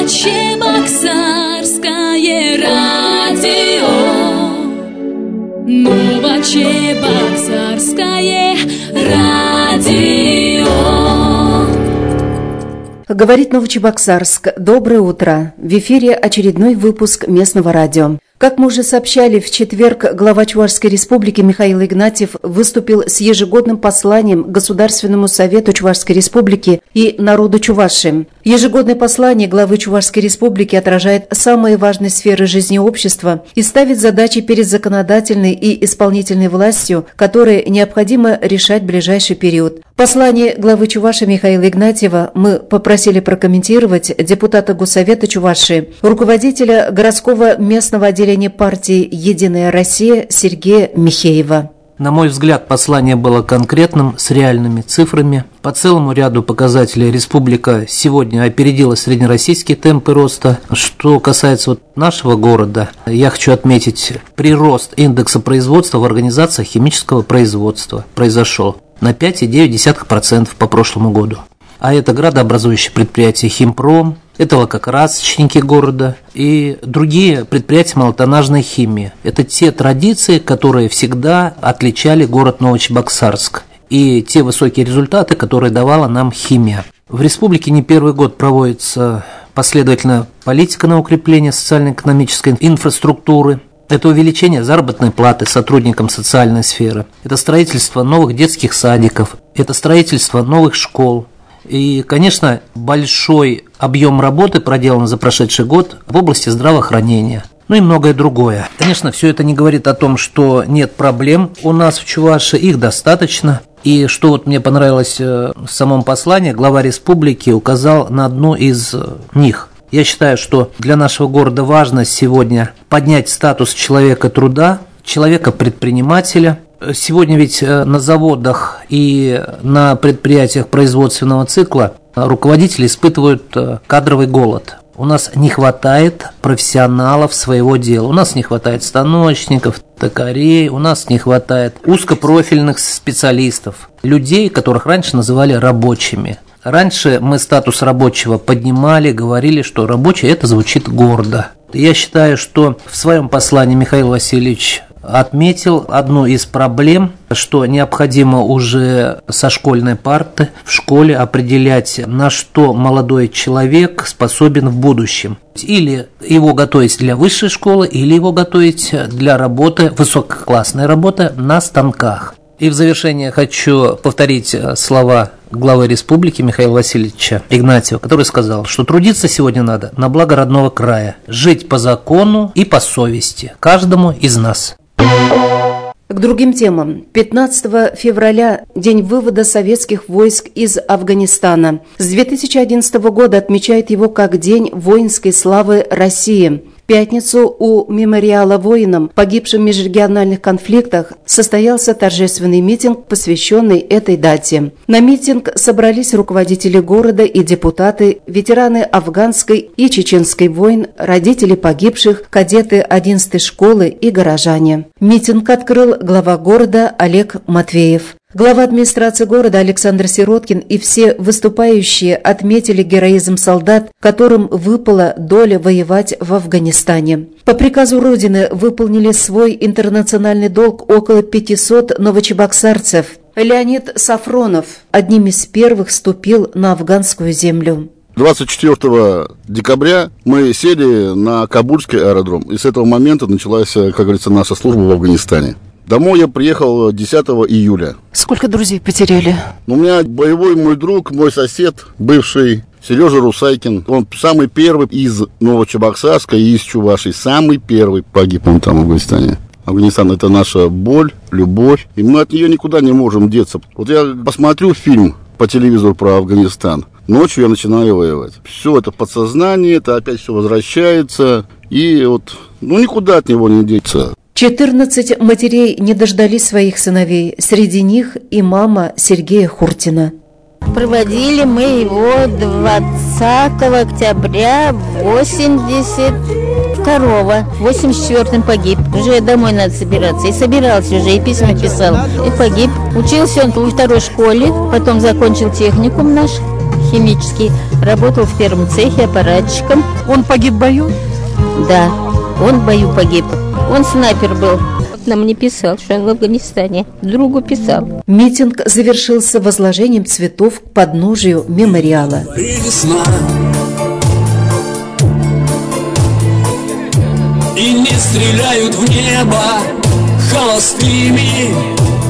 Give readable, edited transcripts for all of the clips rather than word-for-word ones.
Новочебоксарское радио. Новочебоксарское радио. Говорит Новочебоксарск. Доброе утро. В эфире очередной выпуск местного радио. Как мы уже сообщали, в четверг глава Чувашской республики Михаил Игнатьев выступил с ежегодным посланием Государственному совету Чувашской республики и народу Чувашии. Ежегодное послание главы Чувашской республики отражает самые важные сферы жизни общества и ставит задачи перед законодательной и исполнительной властью, которые необходимо решать в ближайший период. Послание главы Чувашии Михаила Игнатьева мы попросили прокомментировать депутата Госсовета Чувашии, руководителя городского местного отделения партии «Единая Россия» Сергея Михеева. На мой взгляд, послание было конкретным, с реальными цифрами. По целому ряду показателей республика сегодня опередила среднероссийские темпы роста. Что касается нашего города, я хочу отметить, прирост индекса производства в организациях химического производства произошел на 5,9% по прошлому году. А это градообразующие предприятия «Химпром», это лакокрасочники города и другие предприятия малотоннажной химии. Это те традиции, которые всегда отличали город Новочебоксарск, и те высокие результаты, которые давала нам химия. В республике не первый год проводится последовательная политика на укрепление социально-экономической инфраструктуры. Это увеличение заработной платы сотрудникам социальной сферы, это строительство новых детских садиков, это строительство новых школ. И, конечно, большой объем работы проделан за прошедший год в области здравоохранения, ну и многое другое. Конечно, все это не говорит о том, что нет проблем у нас в Чувашии, их достаточно. И что мне понравилось в самом послании, глава республики указал на одну из них. Я считаю, что для нашего города важно сегодня поднять статус человека труда, человека-предпринимателя. Сегодня ведь на заводах и на предприятиях производственного цикла руководители испытывают кадровый голод. У нас не хватает профессионалов своего дела. У нас не хватает станочников, токарей, у нас не хватает узкопрофильных специалистов, людей, которых раньше называли рабочими. Раньше мы статус рабочего поднимали, говорили, что рабочий – это звучит гордо. Я считаю, что в своем послании Михаил Васильевич отметил одну из проблем, что необходимо уже со школьной парты в школе определять, на что молодой человек способен в будущем. Или его готовить для высшей школы, или его готовить для работы, высококлассной работы на станках. И в завершение хочу повторить слова главы республики Михаила Васильевича Игнатьева, который сказал, что трудиться сегодня надо на благо родного края, жить по закону и по совести, каждому из нас. К другим темам. 15 февраля – день вывода советских войск из Афганистана. С 2011 года отмечает его как День воинской славы России. В пятницу у мемориала воинам, погибшим в межрегиональных конфликтах, состоялся торжественный митинг, посвященный этой дате. На митинг собрались руководители города и депутаты, ветераны афганской и чеченской войн, родители погибших, кадеты 11-й школы и горожане. Митинг открыл глава города Олег Матвеев. Глава администрации города Александр Сироткин и все выступающие отметили героизм солдат, которым выпала доля воевать в Афганистане. По приказу Родины выполнили свой интернациональный долг около 500 новочебоксарцев. Леонид Сафронов одним из первых вступил на афганскую землю. 24 декабря мы сели на Кабульский аэродром, и с этого момента началась, как говорится, наша служба в Афганистане. Домой я приехал 10 июля. Сколько друзей потеряли? У меня боевой мой друг, мой сосед, бывший Сережа Русайкин. Он самый первый из Новочебоксарска и из Чувашии. Самый первый погиб он там в Афганистане. Афганистан – это наша боль, любовь, и мы от нее никуда не можем деться. Вот я посмотрю фильм по телевизору про Афганистан, ночью я начинаю воевать. Все это подсознание, это опять все возвращается, и вот, никуда от него не деться. 14 матерей не дождались своих сыновей, среди них и мама Сергея Хуртина. Проводили мы его 20 октября 82-го. В 84-м погиб. Уже домой надо собираться. И собирался уже, и письма писал. И погиб. Учился он во второй школе, потом закончил техникум наш. химический. Работал в первом цехе аппаратчиком. Он погиб в бою? Да, он в бою погиб. Он снайпер был. Нам не писал, что он в Афганистане. Другу писал. Митинг завершился возложением цветов к подножию мемориала. И не стреляют в небо холостыми.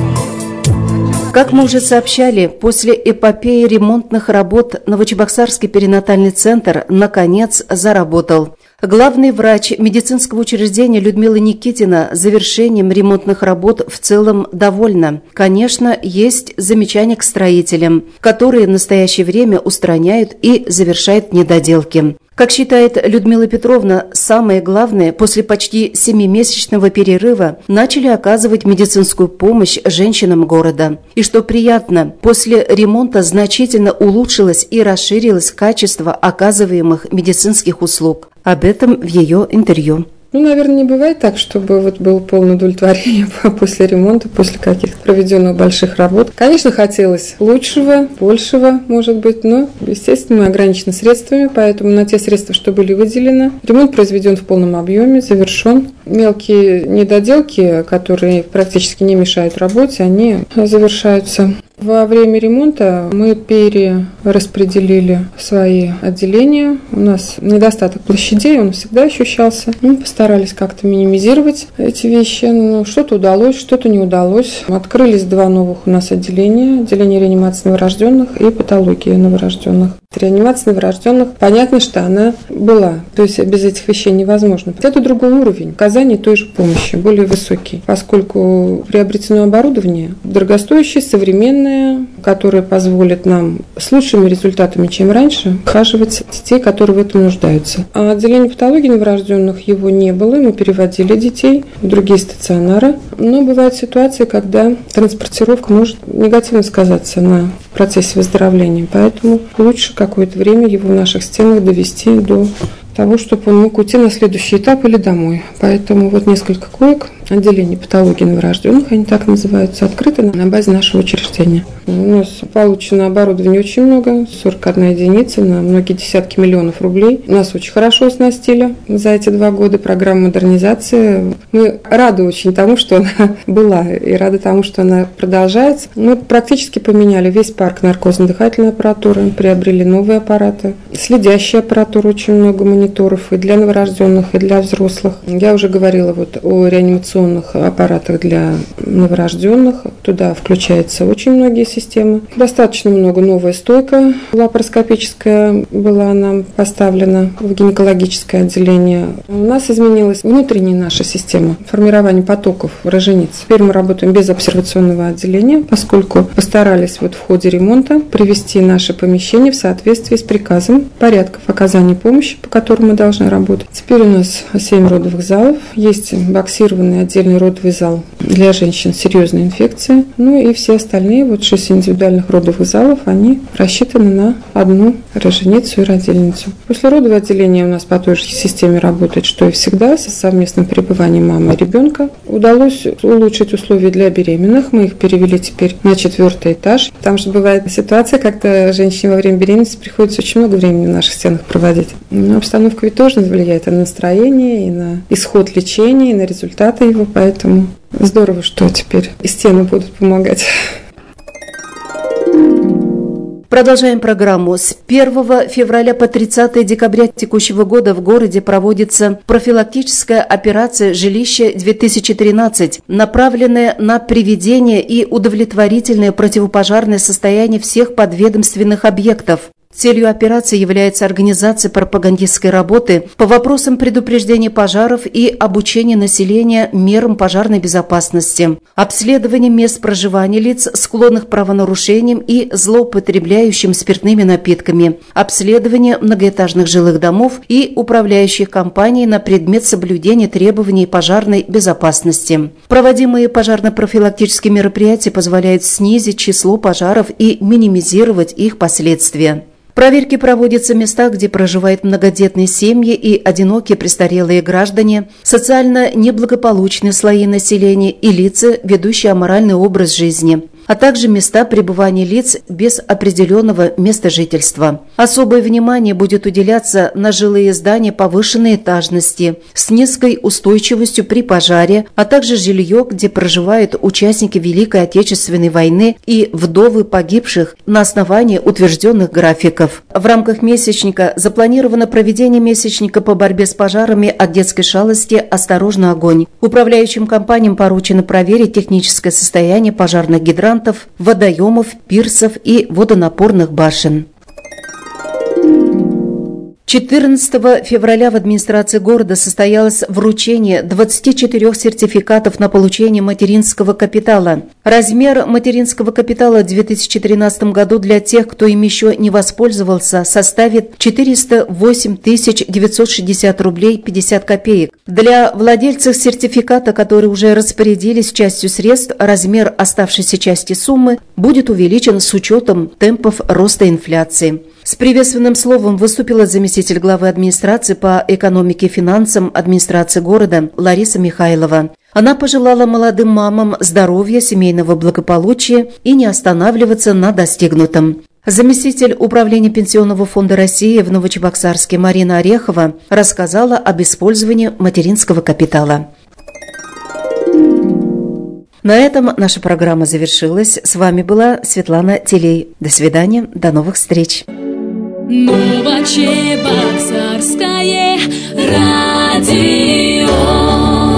Как мы уже сообщали, после эпопеи ремонтных работ Новочебоксарский перинатальный центр наконец заработал. Главный врач медицинского учреждения Людмила Никитина завершением ремонтных работ в целом довольна. Конечно, есть замечания к строителям, которые в настоящее время устраняют и завершают недоделки. Как считает Людмила Петровна, самое главное, после почти 7-месячного перерыва начали оказывать медицинскую помощь женщинам города. И что приятно, после ремонта значительно улучшилось и расширилось качество оказываемых медицинских услуг. Об этом в ее интервью. Наверное, не бывает так, чтобы было полное удовлетворение после ремонта, после каких-то проведенных больших работ. Конечно, хотелось лучшего, большего, может быть, но, естественно, мы ограничены средствами, поэтому на те средства, что были выделены, ремонт произведен в полном объеме, завершен. Мелкие недоделки, которые практически не мешают работе, они завершаются. Во время ремонта мы перераспределили свои отделения. У нас недостаток площадей, он всегда ощущался. Мы постарались как-то минимизировать эти вещи. Но что-то удалось, что-то не удалось. Открылись 2 новых у нас отделения. Отделение реанимации новорожденных и патологии новорожденных. Реанимация новорожденных, понятно, что она была. То есть без этих вещей невозможно. Это другой уровень оказания той же помощи, более высокий. Поскольку приобретено оборудование дорогостоящее, современное, которое позволит нам с лучшими результатами, чем раньше, ухаживать детей, которые в этом нуждаются. А отделение патологии новорожденных его не было. Мы переводили детей в другие стационары. Но бывают ситуации, когда транспортировка может негативно сказаться на процессе выздоровления. Поэтому лучше какое-то время его в наших стенах довести до того, чтобы он мог уйти на следующий этап или домой. Поэтому вот несколько коек, отделение патологии новорожденных, они так называются, открыты на базе нашего учреждения. У нас получено оборудование очень много, 41 единица на многие десятки миллионов рублей. Нас очень хорошо оснастили за эти 2 года программа модернизации. Мы рады очень тому, что она была, и рады тому, что она продолжается. Мы практически поменяли весь парк наркозно-дыхательной аппаратуры, приобрели новые аппараты, следящая аппаратура, очень много мониторов и для новорожденных, и для взрослых. Я уже говорила о реанимационных аппаратах для новорожденных. Туда включаются очень многие системы. Достаточно много. Новая стойка лапароскопическая была нам поставлена в гинекологическое отделение. У нас изменилась внутренняя наша система формирования потоков рожениц. Теперь мы работаем без обсервационного отделения, поскольку постарались в ходе ремонта привести наши помещения в соответствии с приказом порядков оказания помощи, по которым мы должны работать. Теперь у нас 7 родовых залов. Есть боксированный отдельный родовый зал для женщин с серьезной инфекцией. И все остальные 6 индивидуальных родовых залов, они рассчитаны на 1 роженицу и родильницу. Послеродовое отделение у нас по той же системе работает, что и всегда, со совместным пребыванием мамы и ребенка. Удалось улучшить условия для беременных. Мы их перевели теперь на 4-й этаж. Там же бывает ситуация, когда женщине во время беременности приходится очень много времени в наших стенах проводить. Но обстановка ведь тоже влияет и на настроение, и на исход лечения, и на результаты его. Поэтому здорово, что теперь и стены будут помогать. Продолжаем программу. С 1 февраля по 30 декабря текущего года в городе проводится профилактическая операция «Жилище-2013», направленная на приведение и удовлетворительное противопожарное состояние всех подведомственных объектов. Целью операции является организация пропагандистской работы по вопросам предупреждения пожаров и обучения населения мерам пожарной безопасности, обследование мест проживания лиц, склонных к правонарушениям и злоупотребляющим спиртными напитками, обследование многоэтажных жилых домов и управляющих компаний на предмет соблюдения требований пожарной безопасности. Проводимые пожарно-профилактические мероприятия позволяют снизить число пожаров и минимизировать их последствия. Проверки проводятся в местах, где проживают многодетные семьи и одинокие престарелые граждане, социально неблагополучные слои населения и лица, ведущие аморальный образ жизни. а также места пребывания лиц без определенного места жительства. Особое внимание будет уделяться на жилые здания повышенной этажности с низкой устойчивостью при пожаре, а также жилье, где проживают участники Великой Отечественной войны и вдовы погибших на основании утвержденных графиков. В рамках месячника запланировано проведение месячника по борьбе с пожарами от детской шалости «Осторожно, огонь». Управляющим компаниям поручено проверить техническое состояние пожарных гидрантов, водоемов, пирсов и водонапорных башен. 14 февраля в администрации города состоялось вручение 24 сертификатов на получение материнского капитала. Размер материнского капитала в 2013 году для тех, кто им еще не воспользовался, составит 408 960 рублей 50 копеек. Для владельцев сертификата, которые уже распорядились частью средств, размер оставшейся части суммы будет увеличен с учетом темпов роста инфляции. С приветственным словом выступила заместитель главы администрации по экономике и финансам администрации города Лариса Михайлова. Она пожелала молодым мамам здоровья, семейного благополучия и не останавливаться на достигнутом. Заместитель управления Пенсионного фонда России в Новочебоксарске Марина Орехова рассказала об использовании материнского капитала. На этом наша программа завершилась. С вами была Светлана Телей. До свидания, до новых встреч. Новочебоксарское радио.